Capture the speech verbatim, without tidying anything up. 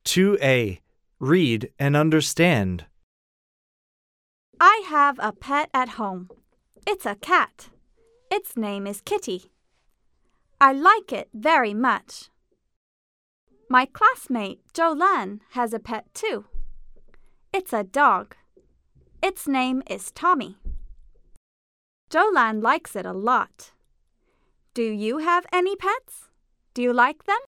two A. Read and understand. I have a pet at home. It's a cat. Its name is Kitty. I like it very much. My classmate Jolan has a pet too. It's a dog. Its name is Tommy. Jolan likes it a lot. Do you have any pets? Do you like them?